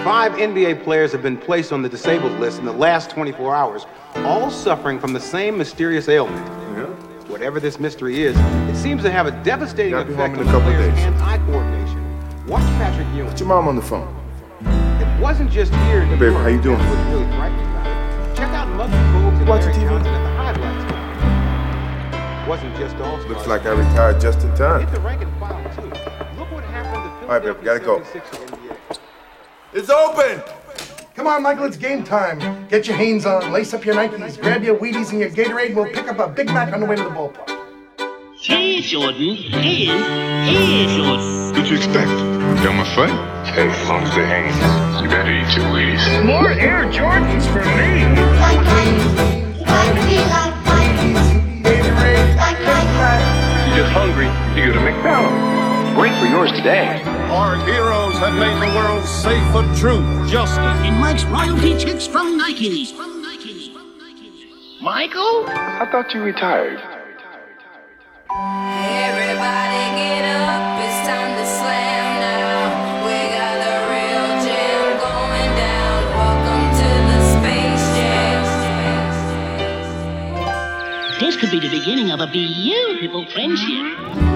5 NBA players have been placed on the disabled list in the last 24 hours, all suffering from the same mysterious ailment. Yeah. Whatever this mystery is, it seems to have a devastating effect on the couple players' days. hand-eye coordination. Watch Patrick Ewing. Put your mom on the phone. It wasn't just here in New baby, York. how you doing? That's what's really frightening about it. Check out Muggsy Bogues and watching Larry TV? Johnson at the Hive last night. It wasn't just All-Stars. Looks like I retired just in time. Hit the rank and file, too. Look what happened to All right, baby, gotta go. 76 NBA. It's open! Come on, Michael, it's game time. Get your Hanes on, lace up your Nikes, grab your Wheaties and your Gatorade, and we'll pick up a Big Mac on the way to the ballpark. Hey, Jordan. Hey, Jordan. What'd you expect? Feel my foot? Hey, as long as they hang, you better eat your Wheaties. More Air Jordans for me. You're just hungry, you go to McDonald's. Great for yours today. Our heroes have made the world safe for truth, justice. And Mike's royalty checks from Nike. Michael? I thought you retired. Everybody get up, it's time to slam now. We got the real jam going down. Welcome to the Space Jam. This could be the beginning of a beautiful friendship.